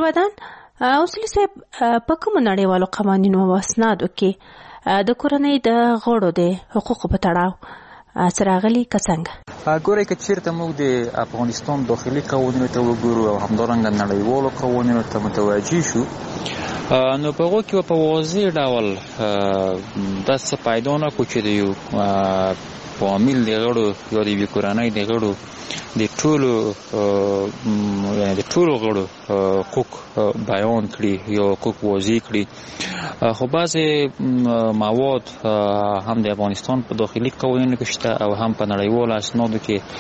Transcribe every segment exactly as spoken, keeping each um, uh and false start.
ودان اصلي صاحب په کوم نړیوالو قوانینو او اسنادو کې د کورنۍ د غړو د حقوقو په تړاو سراغلي کڅنګ ګورې که چیرته موږ د افغانستان داخلي قوانینو ته وګورو او همدارنګه نړیوالو قوانینو ته متوجه شو نو په هغو کې په واضح ډول داسې پیدا نه کړو چې د یو فامیل د غړو یا د یوې کورنۍ د غړو د ټولو یعنې د ټولو غړو حقوق بیان کړي یا حقوق واضح کړي خو بعضې مواد هم د افغانستان په داخلي قوانینو کې شته او هم په نړیوالو اسنادو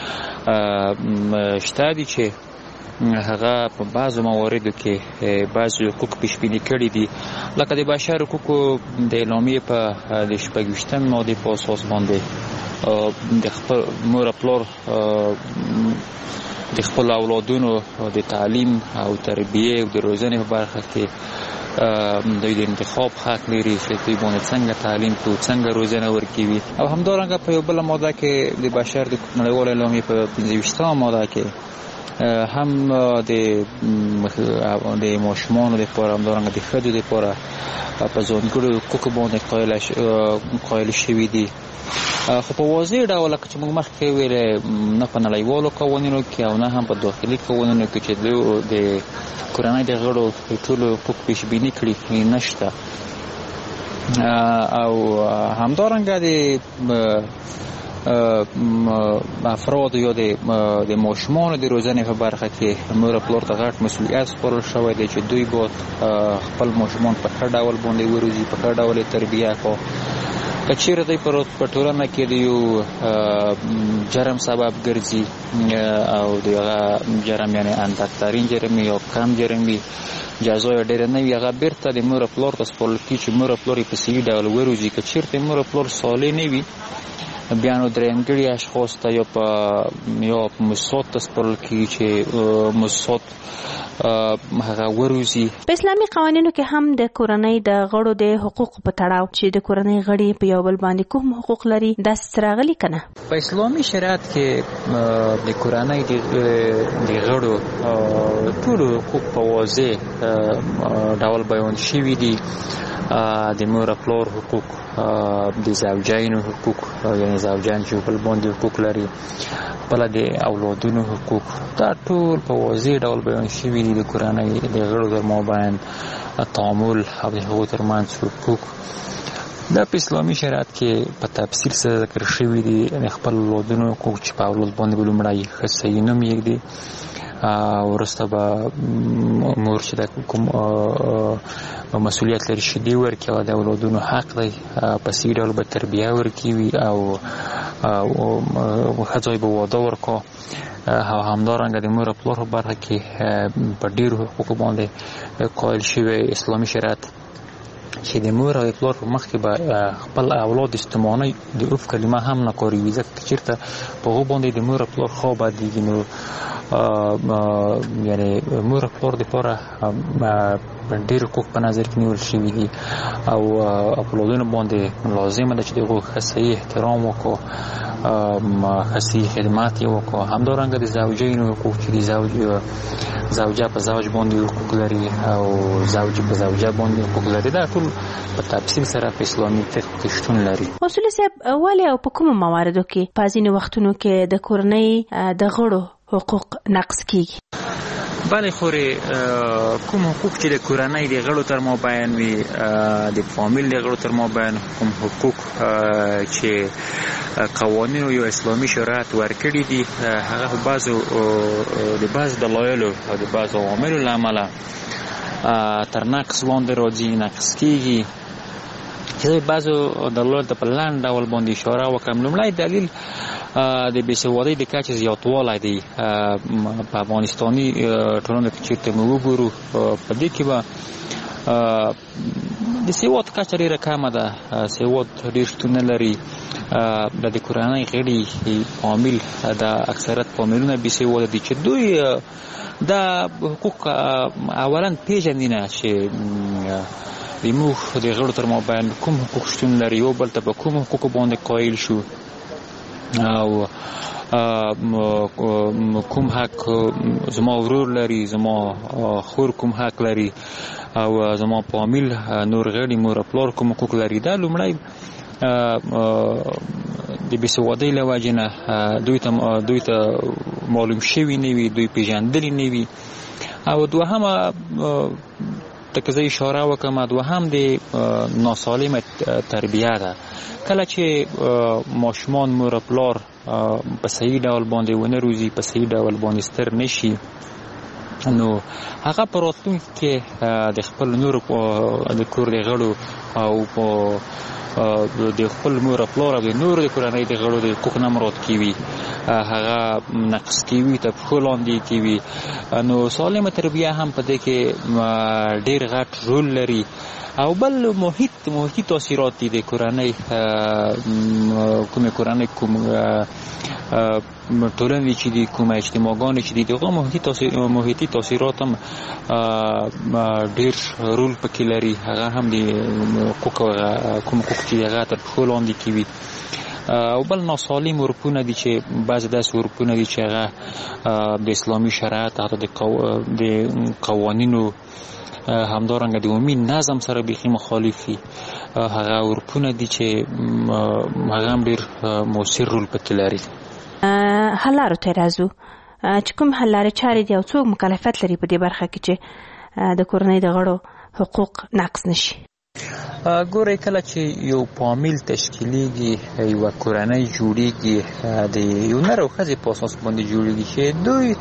کې شته دي چې هغه په بعضو مواردو کې بعضو حقوق پیشبیني کړي دي لکه د بشر حقوقو د اعلامیې په د شپږویشتم مادې په اساس باندې د خپل مور او پلار د خپل اولادونو د تعلیم او تربیې او د روزنې په برخه کې دوی د انتخاب حق لري چې دوی باندې څنګه تعلیم کوي څنګه روزنه ورکوي او همدارنګه په یو بله ماده کې د بشر د نړیوالې اعلامیې په پنځه ویشتمه ماده کې هم د د ماشومانو لپاره همدارنګه د ښځو لپاره په ځانګړو حقوقو باندې قایل شوي دي خو په واضح ډول لکه چې موږ مخکې ویلې نه په نړیوالو قوانینو کې او نه هم په داخلي قوانینو کې چې د کورنۍ د غړو ټولو حقوق پیشبیني کړي نشته او همدارنګه د افراد یا د ماشومانو د روزنې په برخه کې مور او پلار ته غټ مسؤلیت سپارل شوی دی چې دوی باید خپل ماشومان په ښه ډول باندې وروزي په ښه ډول یې تربیه کړي که چیرې دوی په ټولنه کې د یو جرم سبب ګرځي او د هغه جرم یعنې اندکترین جرم یا کم جرم وي جزا یې ډېره نه وي هغه بیرته د مور او پلار ته سپارل کېږي چې مور او پلار یې په صحیح ډول وروزي که چیرته مور او پلار صالح نه وي بیا نو درېیمګړي اشخاص ته یا په یا په موسسات ته سپارل کېږي چې موسسات هغه وروزي. په اسلامي قوانینو کې هم د کورنۍ د غړو د حقوقو په تړاو چې د کورنۍ غړي په یو بل باندې کوم حقوق لري داسې راغلي که نه؟ په اسلامي شریعت کې د کورنۍ د غړو ټولو حقوق په واضح ډول بیان شوي دي د مور او پلار حقوق د زوجینو حقوق یعنې زوجین چې بل باندې حقوق لري بله د اولادونو حقوق دا ټول په واضح ډول بیان شوي دي د کورنۍ د غړو تر مابین تعامل او د هغو ترمنځ حقوق دا په اسلامي شریعت کې په تفصیل سره ذکر شوي دي د خپل اولادونو حقوق چې په اولاد باندې به لومړی ښه صحیح نوم یږدي وروسته به مور چې د کوم مسؤلیت لري شیدې ورکړي او د اولادونو حق دی په صحیح ډول به تربیه ورکوي او ښځه به واده ورکړه او همدارنګه د مور او پلار په برخه کې په ډېرو حقوقو باندې قایل شوی اسلامي شریعت چې د مور او پلار په مخ کې به خپل اولاد استمانه د اوف کلمه هم نه کاروي ځکه چېرته په هغو باندې د مور او پلار خوا بدېږي نو یعنې مور او پلار دپاره ډېر حقوق په نظر کې نیول شوي دي او اولادونو باندې لازمه ده چې د هغو ښه صحیح احترام وکړو ښه صحیح خدمات یې وکړو همدارنګه د زوجینو حقوق چې د زوج زوجه په زوج باندې حقوق لري او زوج په زوجه باندې حقوق لري دا ټول په تفصیل سره په اسلامي فقه کې شتون لري. اصولي صاحب ولې او په کومو مواردو کې په ځینو وختونو کې د کورنۍ د غړو حقوق نقض کیږي؟ بله خورې کوم حقوق چې د کورنۍ د غړو تر مابین وي د فامیل د غړو تر مابین کوم حقوق چې قوانینو یا اسلامي شریعت ورکړي دي هغه په بعضو د بعضو دلایلو او د بعضو عواملو له امله تر نقض لاندې راځي نقض کیږي چې بعضو دلایلو ته په لنډ ډول باندې اشاره وکړم. لومړی دلیل د بېسوادۍ د کچې زیاتوالی دی په افغانستاني ټولنه کې چېرته مو وګورو په دې کې به د سواد کچه ډېره کمه ده سواد ډېر شتون نه لري د د کورنۍ غړي فامیل د اکثریت فامیلونه بېسواده دي چې دوی دا حقوق اولا پېژني نه چې د موږ د غړو تر مابین کوم حقوق شتون لري یو بل ته په کوم حقوقو باندې قایل شو او کوم حق زما ورور لري، زما خور کوم حق لري، او زما فامیل نور غړي مور پلار کوم حقوق لري. دا لومړی د بېسوادۍ له وجې نه دوی ته دوی ته معلوم شوي نه وي، دوی پېژندلي نه وي. او دوهمه ته که زه اشاره وکړم، دوهم د ناسالمه تربیه ده. کله چې ماشومان مور پلار په صحیح ډول باندې ونه روزي، په صحیح ډول باندې ستر نشي، نو هغه په راتلونکي کې د خپل نور د کور د غړو او په د خپل مور پلار او د نور د کورنۍ د غړو د حقوق نه مراد کیوي، هغه نقص کیوي، ته پښو لاندې کیوي. نو سالمه تربیه هم په دې کې ډېر غټ رول لري. او بل محیط محیطي تاثیرات دي د کورنۍ، کومې کورنۍ کوم ټولنې چې دي، کومه اجتماعګانې چې دي، دغه محیطي تاثیرات هم ډېر رول پکې لري. هغه هم د حقوق کوم حقوق چې هغه تر پښو لاندې کیوي. او بل ناسالم عرفونه دي چې بعضې داسې عرفونه دي چې هغه د اسلامي شریعت حتی د قوانینو همدارنګه د عمومي نظم سره بیخي مخالف وي. هغه عرفونه دي چې هغه هم ډېر مؤثر رول پکې لري. حل لارو ته راځو چې کوم حل لارې چارې دي او څوک مکلفیت لري په دې برخه کې چې د کورنۍ د غړو حقوق نقض نشي. ګورئ، کله چې یو فامیل تشکیلیږي، یوه کورنۍ جوړیږي، د یو نر او ښځې په اساس باندې جوړیږي چې دوی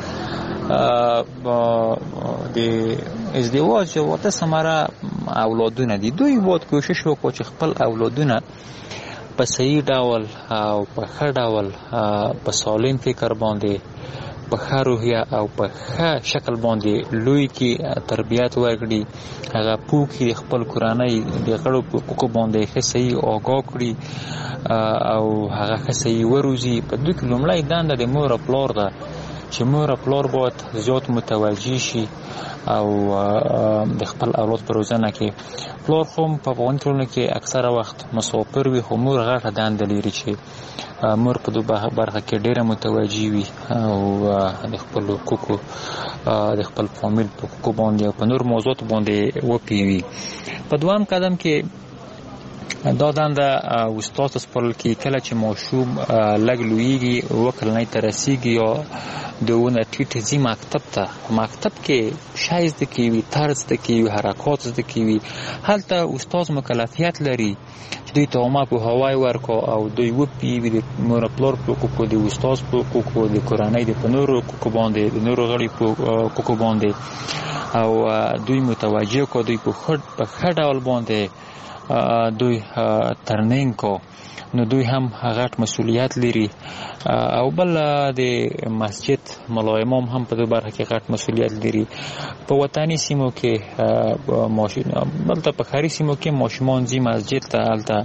د ازدواج او واده ثمره اولادونه دي. دوی باید کوشش وکړي چې خپل اولادونه په صحیح ډول او په ښه ډول په سالم فکر باندې، په ښه روحیه او په ښه شکل باندې لوی کړي، تربیت ورکړي، هغه پوه کړي، د خپل کورنۍ د غړو په حقوقو باندې ښه صحیح آګاه کړي او هغه ښه صحیح وروزي. په دوی کې لومړی دنده د مور پلار ده چې مور پلار باید زیات متوجه شي او د خپل اولاد په روزنه کې. پلار خو په افغاني ټولنه کې اکثره وخت مسافر وي، خو مور غټه دنده لري چې مور په دې برخه کې ډېره متوجه وي او د خپل حقوقو، د خپل فامیل په حقوقو باندې او په نور موضوعاتو باندې وپوهوي. په دویم قدم کې دا دنده استاد ته سپارل کېږي. کله چې ماشوم لږ لویږي، اووه کلنۍ ته رسېږي یا د اووه ټیټ ځي مکتب ته، مکتب کې شی زده کوي، طرز زده کوي، حرکات زده کوي. هلته استاد مکلفیت لري چې دوی ته عامه پوهاوی ورکړي او دوی وپوهوي د مور پلار په حقوقو، د استاد په حقوقو، د کورنۍ د په نورو حقوقو باندې، د نورو غړي په حقوقو باندې، او دوی متوجه کړي، دوی په ښه ډول باندې دوی ترمیم کو. نو دوی هم غټ مسؤلیت لري. او بل د مسجد ملا امام هم په دې برخه کې غټ مسؤلیت لري. په وطني سیمو کې ماشین بلته په ښاري سیمو کې ماشومان ځي مسجد ته، هلته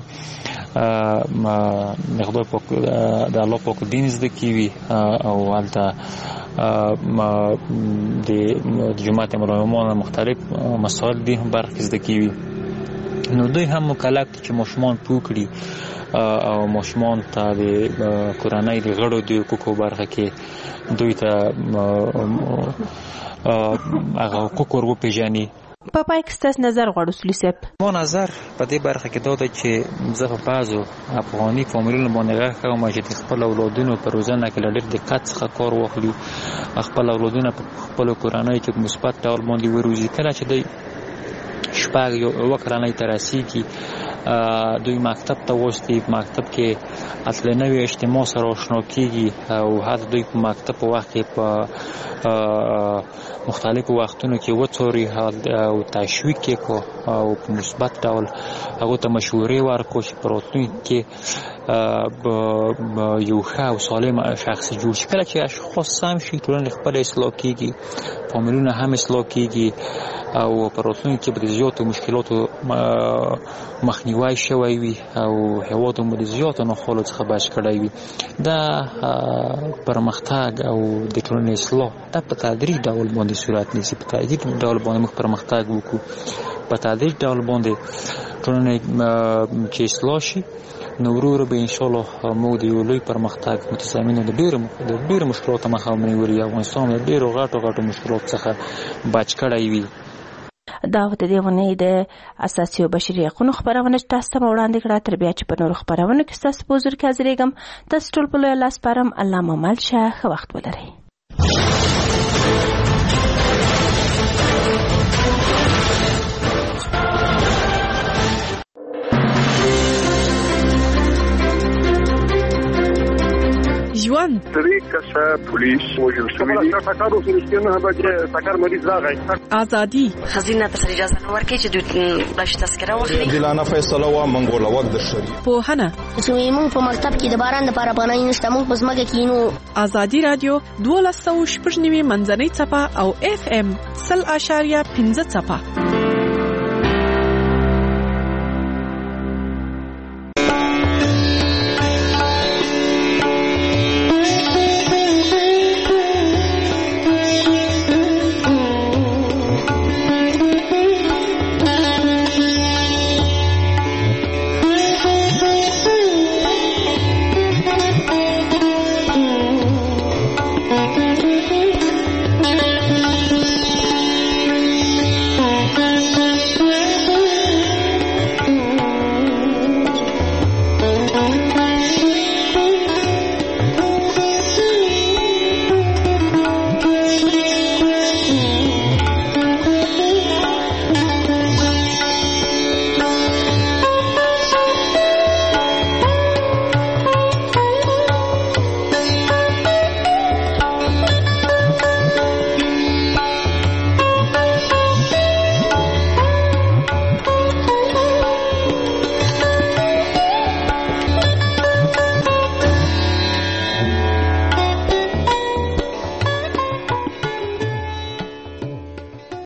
د خدای پاک د الله پاک دین زده کوي او هلته د جماعت ملا امام مختلف مسائل دین هم برخه زده کوي. نو دوی هم مکلف دي چې ماشومان پوه کړي او ماشومان ته د کورنۍ د غړو د حقوقو برخه کې دوی ته هغه حقوق ور وپېژني. په پای کې ستاسو نظر غواړو سولي صاحب؟ ما نظر په دې برخه کې دا ده چې زه په بعضو افغاني فامیلونو باندې غږ کوم چې د خپل اولادونو په روزنه کې له ډېر دقت څخه کار واخلي، خپل اولادونه په خپلو کورنیو کې په مثبت ډول باندې وروزي. کله چې دوی شپږ یا اووه کلنۍ ته رسېږي، دوی مکتب ته واستي، مکتب کې هلته له نوي اجتماع سره اشنا کېږي او هلته دوی په مکتب په وخت کې په مختلفو وختونو کې وڅوري او تشویق یې کړو او په مثبت ډول هغو ته مشورې ورکړو چې په راتلونکي کې یو ښه او سالم شخص جوړ شي. کله چې اشخاص سم شي، ټولنه خپله اصلاح کېږي، فامیلونه هم اصلاح کېږي او په راتلونکي کې به د زیاتو مشکلاتو مخنیوی شوی وي او هیواد مو د زیاتو ناخوالو څخه بچ کړی وي. دا پرمختګ او د ټولنې اصلاح دا په تدریج ډول باندې صورت نیسي. په تدریج ډول باندې موږ پرمختګ وکړو، په تدریج ډول باندې ټولنې چې اصلاح شي، نو ورو ورو به انشاءالله موږ د یو لوی پرمختګ متضمن د ډېرو د ډېرو مشکلاتو مخه ونیولي، افغانستان د ډېرو غټو غټو مشکلاتو څخه بچ کړی وي. دا د دې ونې د اساسي او بشري حقوقو خبرونه تاسو ته وړاندې کړه. تر بیا چې په نورو خبرونو کې تاسو په حضور کې حاضرېږم، تاسو ټول په لوی لاس سپارم. الله مو مل شه، ښه وخت ولرئ. ژوند درې کسه پولیس وژل شوي دي. ټکر وشو چې نه بچي ټکر مریض راغی. ازادي خزینه ته اجازه نه ورکړي چې دوی بلش تذکره واخلي. دلانه فیصله وا منګوله وخت د شری پوهنه چې موږ په مکتب کې د باران لپاره پناه نشته، موږ په ځمکه کې نو. ازادي رادیو دوه سوه شپږ نوي منځنۍ څپه او اف ام سل اشاریه پنځه څپه.